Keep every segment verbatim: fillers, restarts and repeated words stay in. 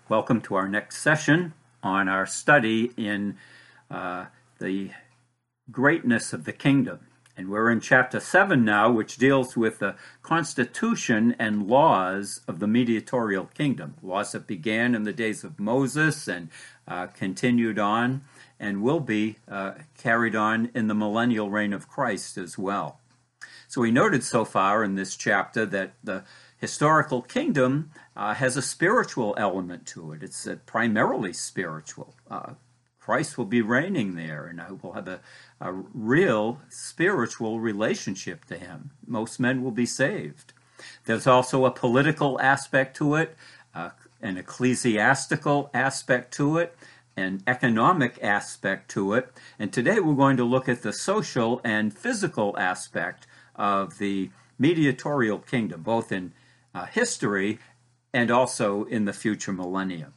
Welcome to our next session on our study in uh, the greatness of the kingdom. And we're in chapter seven now, which deals with the constitution and laws of the mediatorial kingdom. Laws that began in the days of Moses and uh, continued on and will be uh, carried on in the millennial reign of Christ as well. So we noted so far in this chapter that the historical kingdom uh, has a spiritual element to it. It's uh, primarily spiritual. Uh, Christ will be reigning there, and I will have a, a real spiritual relationship to him. Most men will be saved. There's also a political aspect to it, uh, an ecclesiastical aspect to it, an economic aspect to it, and today we're going to look at the social and physical aspect of the mediatorial kingdom, both in uh, history and also in the future millennium.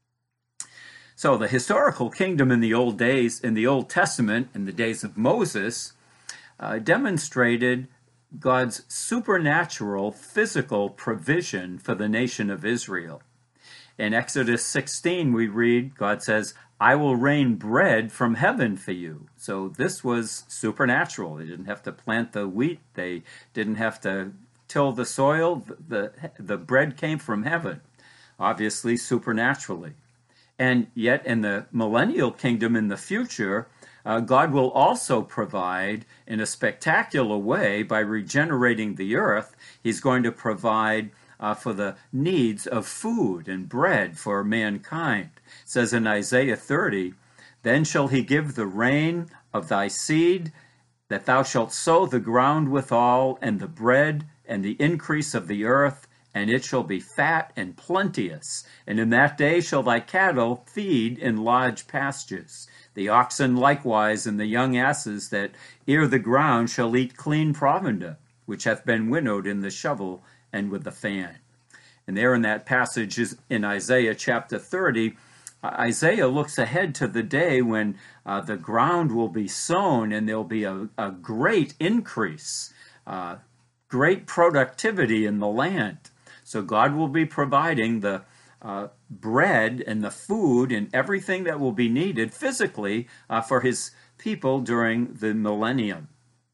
So the historical kingdom in the old days, in the Old Testament, in the days of Moses, uh, demonstrated God's supernatural physical provision for the nation of Israel. In Exodus sixteen, we read, God says, I will rain bread from heaven for you. So this was supernatural. They didn't have to plant the wheat. They didn't have to till the soil. The, the bread came from heaven, obviously supernaturally. And yet in the millennial kingdom in the future, uh, God will also provide in a spectacular way by regenerating the earth. He's going to provide uh, for the needs of food and bread for mankind. It says in Isaiah thirty, Then shall he give the rain of thy seed, that thou shalt sow the ground withal, and the bread and the increase of the earth, and it shall be fat and plenteous. And in that day shall thy cattle feed in large pastures. The oxen likewise and the young asses that ear the ground shall eat clean provender, which hath been winnowed in the shovel and with the fan. And there in that passage is in Isaiah chapter thirty, uh, Isaiah looks ahead to the day when uh, the ground will be sown and there'll be a, a great increase, uh, great productivity in the land. So God will be providing the uh, bread and the food and everything that will be needed physically uh, for his people during the millennium.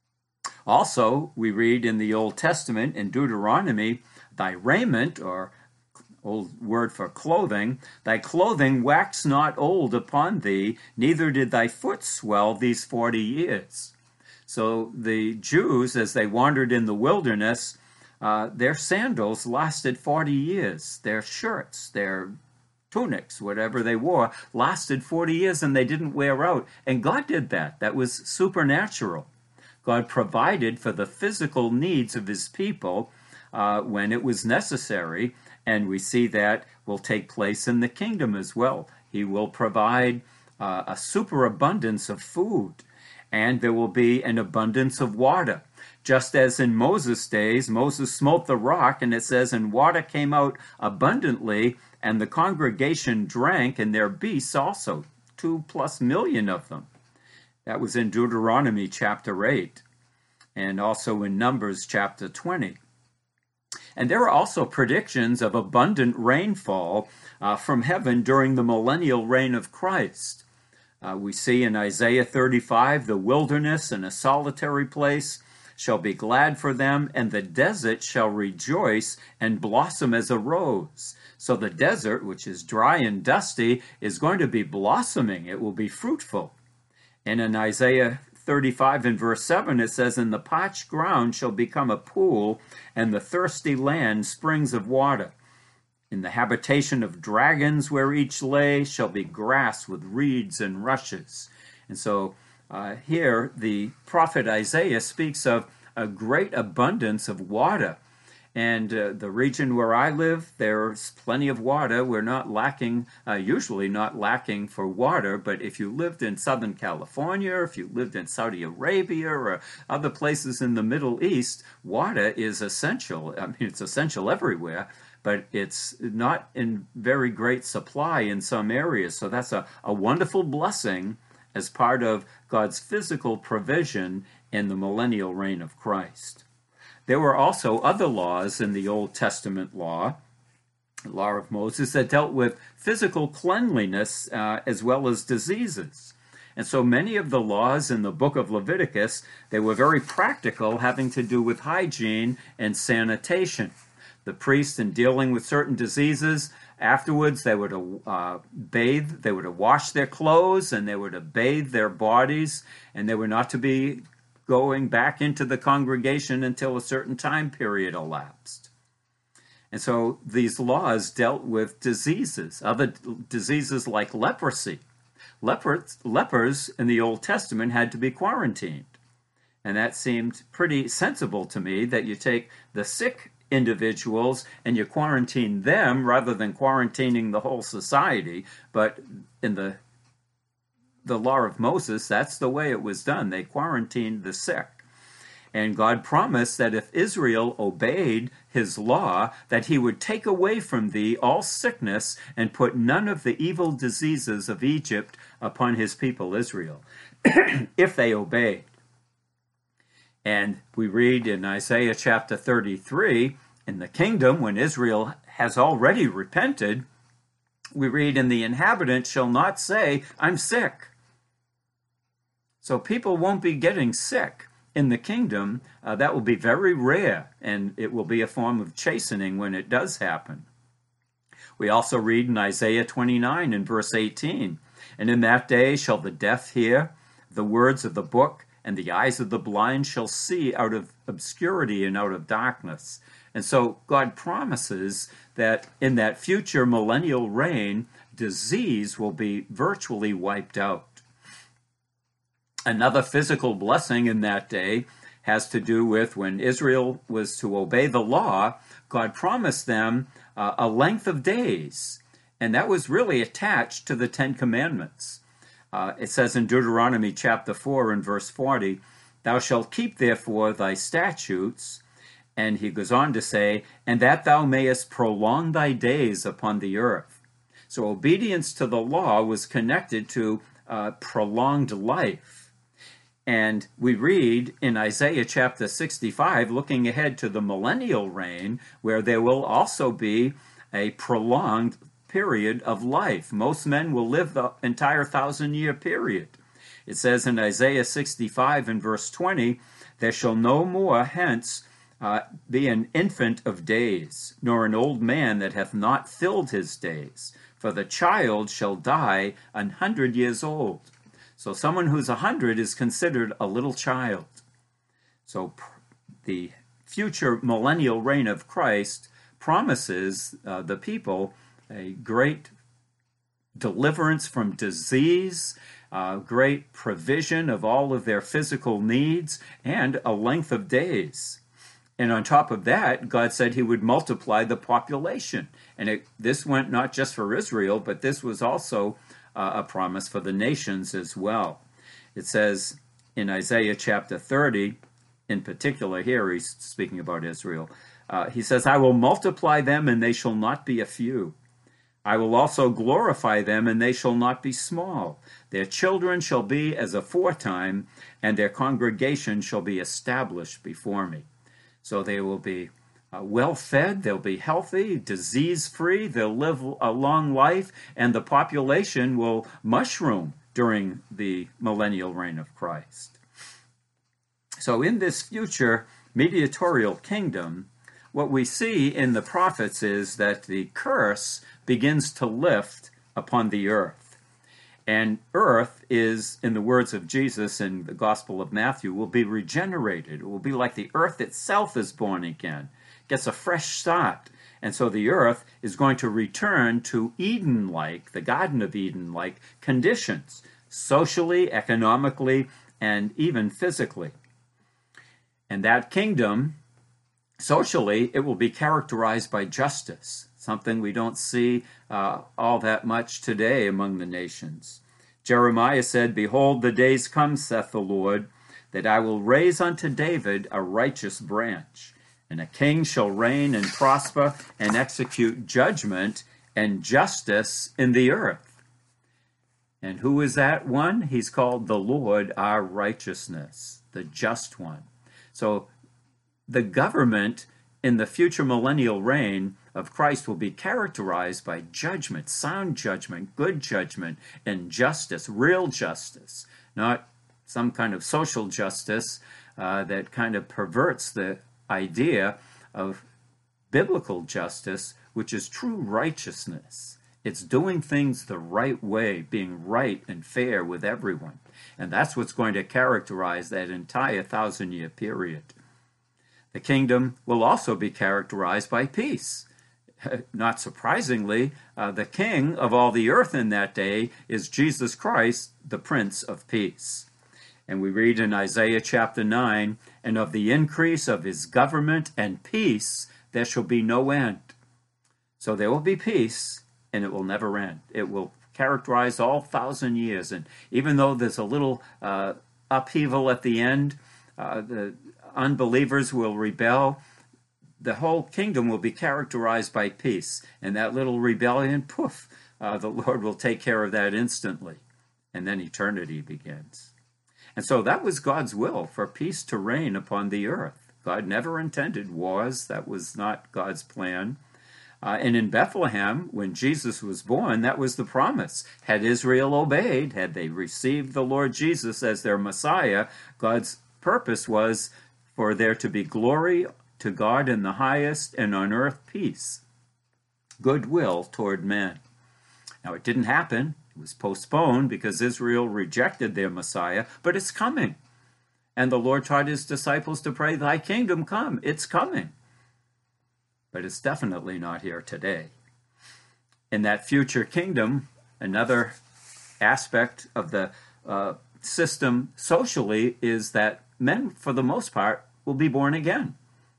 Also, we read in the Old Testament, in Deuteronomy, thy raiment, or old word for clothing, thy clothing wax not old upon thee, neither did thy foot swell these forty years. So the Jews, as they wandered in the wilderness, Uh, their sandals lasted forty years. Their shirts, their tunics, whatever they wore, lasted forty years and they didn't wear out. And God did that. That was supernatural. God provided for the physical needs of his people uh, when it was necessary. And we see that will take place in the kingdom as well. He will provide uh, a superabundance of food, and there will be an abundance of water. Just as in Moses' days, Moses smote the rock, and it says, and water came out abundantly, and the congregation drank, and their beasts also, two plus million of them. That was in Deuteronomy chapter eight, and also in Numbers chapter twenty. And there are also predictions of abundant rainfall uh, from heaven during the millennial reign of Christ. Uh, we see in Isaiah thirty-five, the wilderness and a solitary place shall be glad for them, and the desert shall rejoice and blossom as a rose. So the desert, which is dry and dusty, is going to be blossoming. It will be fruitful. And in Isaiah thirty-five and verse seven, it says, and the parched ground shall become a pool, and the thirsty land springs of water. In the habitation of dragons where each lay shall be grass with reeds and rushes. And so uh, here the prophet Isaiah speaks of a great abundance of water. And uh, the region where I live, there's plenty of water. We're not lacking, uh, usually not lacking for water, but if you lived in Southern California, if you lived in Saudi Arabia or other places in the Middle East, water is essential. I mean, it's essential everywhere, but it's not in very great supply in some areas. So that's a, a wonderful blessing as part of God's physical provision in the millennial reign of Christ. There were also other laws in the Old Testament law the law of Moses, that dealt with physical cleanliness uh, as well as diseases. And so many of the laws in the book of Leviticus, they were very practical, having to do with hygiene and sanitation. The priests, in dealing with certain diseases, afterwards they were to uh, bathe, they were to wash their clothes, and they were to bathe their bodies, and they were not to be going back into the congregation until a certain time period elapsed. And so these laws dealt with diseases, other diseases like leprosy. Lepers, lepers in the Old Testament had to be quarantined. And that seemed pretty sensible to me, that you take the sick individuals and you quarantine them rather than quarantining the whole society. But in the the law of Moses, that's the way it was done. They quarantined the sick. And God promised that if Israel obeyed his law, that he would take away from thee all sickness and put none of the evil diseases of Egypt upon his people Israel, if they obeyed. And we read in Isaiah chapter thirty-three, in the kingdom, when Israel has already repented, we read, and the inhabitant shall not say, I'm sick. So people won't be getting sick. In the kingdom, uh, that will be very rare, and it will be a form of chastening when it does happen. We also read in Isaiah twenty-nine in verse eighteen, and in that day shall the deaf hear the words of the book, and the eyes of the blind shall see out of obscurity and out of darkness. And so God promises that in that future millennial reign, disease will be virtually wiped out. Another physical blessing in that day has to do with when Israel was to obey the law, God promised them uh, a length of days, and that was really attached to the Ten Commandments. Uh, it says in Deuteronomy chapter four and verse forty, thou shalt keep therefore thy statutes, and he goes on to say, and that thou mayest prolong thy days upon the earth. So obedience to the law was connected to uh, prolonged life. And we read in Isaiah chapter sixty-five, looking ahead to the millennial reign, where there will also be a prolonged period of life. Most men will live the entire thousand-year period. It says in Isaiah sixty-five and verse twenty, there shall no more hence uh, be an infant of days, nor an old man that hath not filled his days. For the child shall die an hundred years old. So someone who's a hundred is considered a little child. So the future millennial reign of Christ promises uh, the people a great deliverance from disease, uh, great provision of all of their physical needs, and a length of days. And on top of that, God said he would multiply the population. And it, this went not just for Israel, but this was also Uh, a promise for the nations as well. It says in Isaiah chapter thirty, in particular here, he's speaking about Israel. Uh, he says, I will multiply them, and they shall not be a few. I will also glorify them, and they shall not be small. Their children shall be as aforetime, and their congregation shall be established before me. So they will be Uh, well-fed, they'll be healthy, disease-free, they'll live a long life, and the population will mushroom during the millennial reign of Christ. So in this future mediatorial kingdom, what we see in the prophets is that the curse begins to lift upon the earth. And earth is, in the words of Jesus in the Gospel of Matthew, will be regenerated. It will be like the earth itself is born again. Gets a fresh start. And so the earth is going to return to Eden-like, the Garden of Eden-like conditions, socially, economically, and even physically. And that kingdom, socially, it will be characterized by justice, something we don't see uh, all that much today among the nations. Jeremiah said, behold, the days come, saith the Lord, that I will raise unto David a righteous branch, and a king shall reign and prosper and execute judgment and justice in the earth. And who is that one? He's called the Lord our righteousness, the just one. So the government in the future millennial reign of Christ will be characterized by judgment, sound judgment, good judgment, and justice, real justice, not some kind of social justice uh, that kind of perverts the idea of biblical justice, which is true righteousness. It's doing things the right way, being right and fair with everyone. And that's what's going to characterize that entire thousand-year period. The kingdom will also be characterized by peace. Not surprisingly, uh, the king of all the earth in that day is Jesus Christ, the Prince of Peace. And we read in Isaiah chapter nine, and of the increase of his government and peace there shall be no end. So there will be peace, and it will never end. It will characterize all thousand years. And even though there's a little uh, upheaval at the end, uh, the unbelievers will rebel, the whole kingdom will be characterized by peace. And that little rebellion, poof, uh, the Lord will take care of that instantly. And then eternity begins. And so that was God's will, for peace to reign upon the earth. God never intended wars. That was not God's plan. Uh, and in Bethlehem, when Jesus was born, that was the promise. Had Israel obeyed, had they received the Lord Jesus as their Messiah, God's purpose was for there to be glory to God in the highest, and on earth peace, goodwill toward men. Now, it didn't happen. It was postponed because Israel rejected their Messiah, but it's coming. And the Lord taught his disciples to pray, thy kingdom come. It's coming. But it's definitely not here today. In that future kingdom, another aspect of the uh, system socially is that men, for the most part, will be born again.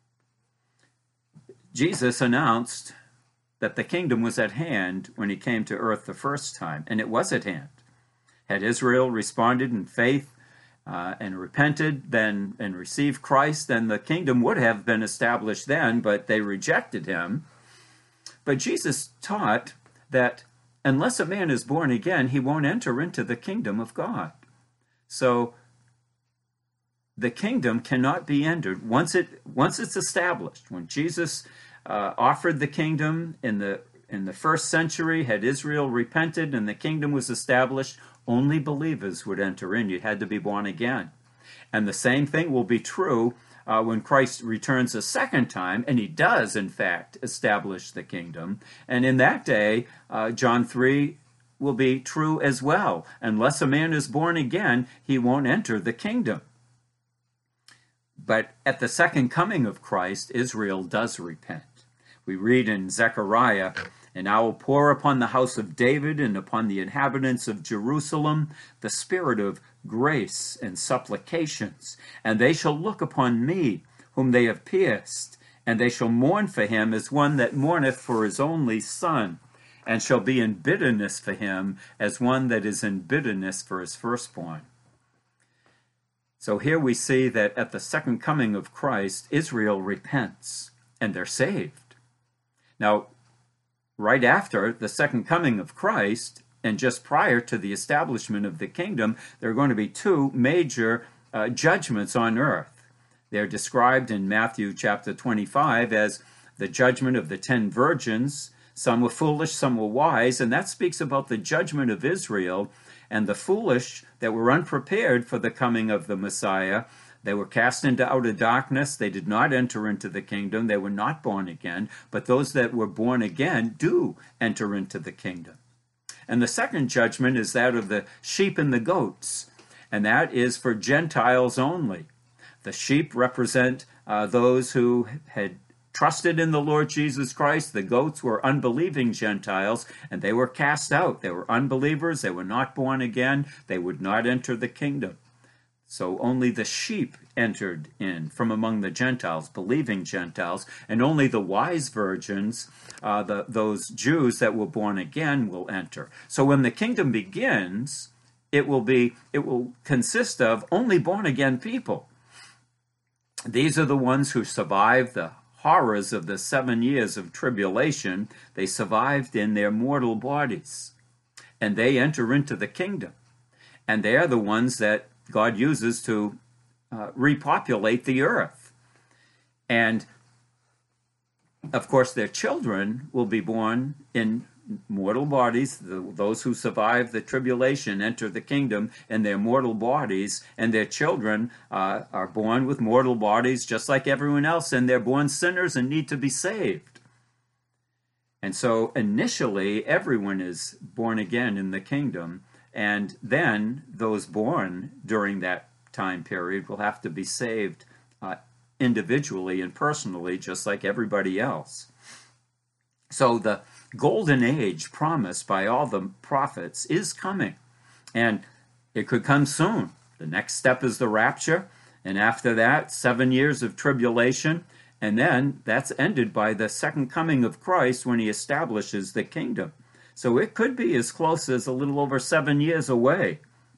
Jesus announced that the kingdom was at hand when he came to earth the first time, and it was at hand. Had Israel responded in faith uh, and repented then and received Christ, then the kingdom would have been established then, but they rejected him. But Jesus taught that unless a man is born again, he won't enter into the kingdom of God. So the kingdom cannot be entered once it once it's established. When Jesus uh, offered the kingdom in the in the first century, had Israel repented and the kingdom was established, only believers would enter in. You had to be born again. And the same thing will be true uh, when Christ returns a second time, and he does, in fact, establish the kingdom. And in that day, uh, John three will be true as well. Unless a man is born again, he won't enter the kingdom. But at the second coming of Christ, Israel does repent. We read in Zechariah, and I will pour upon the house of David and upon the inhabitants of Jerusalem the spirit of grace and supplications, and they shall look upon me, whom they have pierced, and they shall mourn for him as one that mourneth for his only son, and shall be in bitterness for him as one that is in bitterness for his firstborn. So here we see that at the second coming of Christ, Israel repents, and they're saved. Now, right after the second coming of Christ, and just prior to the establishment of the kingdom, there are going to be two major uh, judgments on earth. They're described in Matthew chapter twenty-five as the judgment of the ten virgins. Some were foolish, some were wise, and that speaks about the judgment of Israel. And the foolish that were unprepared for the coming of the Messiah, they were cast into outer darkness. They did not enter into the kingdom. They were not born again. But those that were born again do enter into the kingdom. And the second judgment is that of the sheep and the goats. And that is for Gentiles only. The sheep represent uh, those who had trusted in the Lord Jesus Christ. The goats were unbelieving Gentiles, and they were cast out. They were unbelievers. They were not born again. They would not enter the kingdom. So only the sheep entered in from among the Gentiles, believing Gentiles, and only the wise virgins, uh, the, those Jews that were born again, will enter. So when the kingdom begins, it will be it will consist of only born again people. These are the ones who survived the horrors of the seven years of tribulation. They survived in their mortal bodies, and they enter into the kingdom. And they are the ones that God uses to uh, repopulate the earth. And Of course, their children will be born in mortal bodies. The, those who survive the tribulation enter the kingdom in their mortal bodies, and their children uh, are born with mortal bodies just like everyone else, and they're born sinners and need to be saved. And so initially, everyone is born again in the kingdom, and then those born during that time period will have to be saved uh, individually and personally, just like everybody else. So the golden age promised by all the prophets is coming, and it could come soon. The next step is the rapture, and after that, seven years of tribulation, and then that's ended by the second coming of Christ when he establishes the kingdom. So it could be as close as a little over seven years away.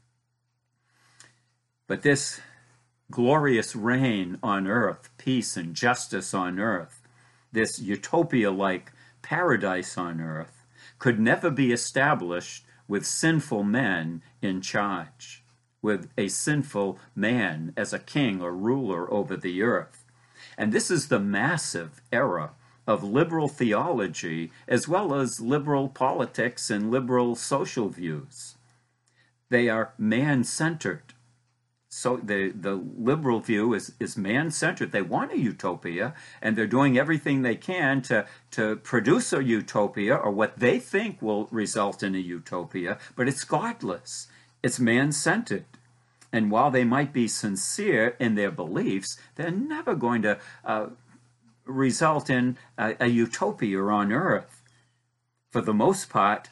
But this glorious reign on earth, peace and justice on earth, this utopia-like paradise on earth, could never be established with sinful men in charge, with a sinful man as a king or ruler over the earth. And this is the massive era of liberal theology as well as liberal politics and liberal social views. They are man-centered. So the, the liberal view is, is man-centered. They want a utopia, and they're doing everything they can to, to produce a utopia, or what they think will result in a utopia, but it's godless. It's man-centered. And while they might be sincere in their beliefs, they're never going to uh, result in a, a utopia on earth. For the most part,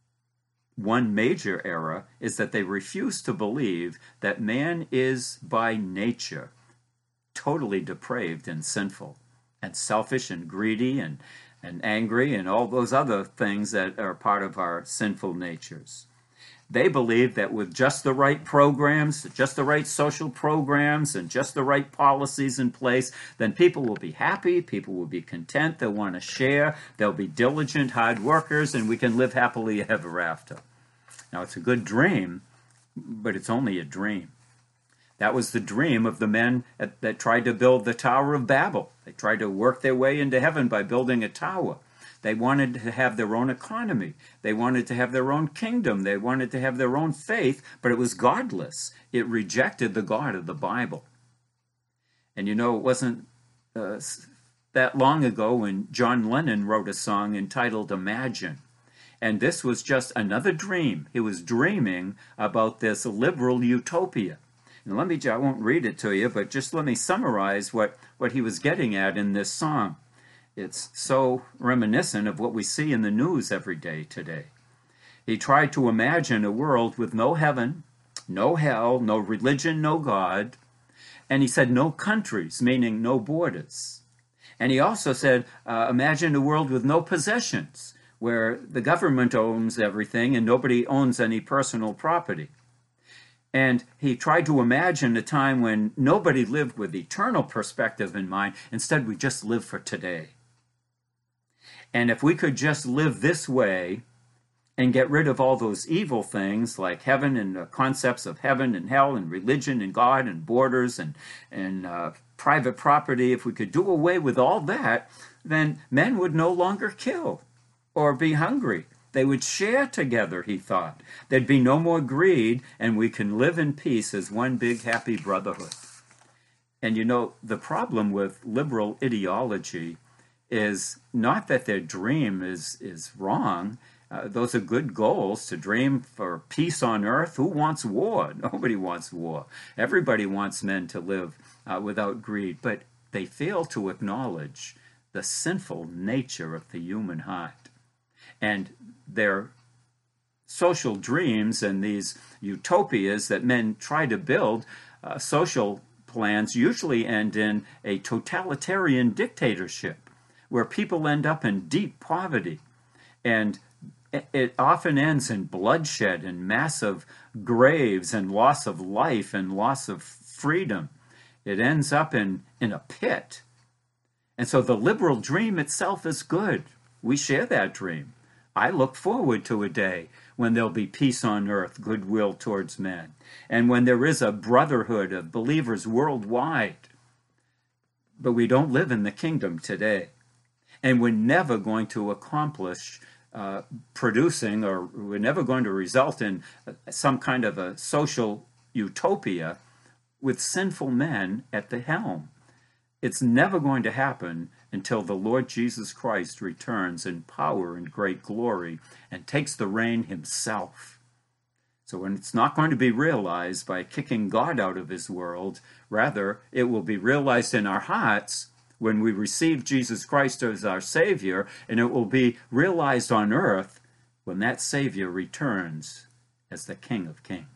one major error is that they refuse to believe that man is by nature totally depraved and sinful and selfish and greedy and, and angry and all those other things that are part of our sinful natures. They believe that with just the right programs, just the right social programs, and just the right policies in place, then people will be happy, people will be content, they'll want to share, they'll be diligent, hard workers, and we can live happily ever after. Now, it's a good dream, but it's only a dream. That was the dream of the men that, that tried to build the Tower of Babel. They tried to work their way into heaven by building a tower. They wanted to have their own economy. They wanted to have their own kingdom. They wanted to have their own faith, but it was godless. It rejected the God of the Bible. And you know, it wasn't uh, that long ago when John Lennon wrote a song entitled Imagine. And this was just another dream. He was dreaming about this liberal utopia. And let me, I won't read it to you, but just let me summarize what, what he was getting at in this song. It's so reminiscent of what we see in the news every day today. He tried to imagine a world with no heaven, no hell, no religion, no God. And he said no countries, meaning no borders. And he also said, uh, imagine a world with no possessions, where the government owns everything and nobody owns any personal property. And he tried to imagine a time when nobody lived with eternal perspective in mind. Instead, we just live for today. And if we could just live this way and get rid of all those evil things like heaven and the concepts of heaven and hell and religion and God and borders and, and uh, private property, if we could do away with all that, then men would no longer kill or be hungry. They would share together, he thought. There'd be no more greed, and we can live in peace as one big happy brotherhood. And you know, the problem with liberal ideology is not that their dream is, is wrong. Uh, those are good goals, to dream for peace on earth. Who wants war? Nobody wants war. Everybody wants men to live uh, without greed. But they fail to acknowledge the sinful nature of the human heart. And their social dreams and these utopias that men try to build, uh, social plans usually end in a totalitarian dictatorship where people end up in deep poverty. And it often ends in bloodshed and massive graves and loss of life and loss of freedom. It ends up in, in a pit. And so the liberal dream itself is good. We share that dream. I look forward to a day when there'll be peace on earth, goodwill towards men, and when there is a brotherhood of believers worldwide. But we don't live in the kingdom today. and we're never going to accomplish uh, producing, or we're never going to result in some kind of a social utopia with sinful men at the helm. It's never going to happen until the Lord Jesus Christ returns in power and great glory and takes the reign himself. So when it's not going to be realized by kicking God out of his world, rather it will be realized in our hearts when we receive Jesus Christ as our Savior, and it will be realized on earth when that Savior returns as the King of Kings.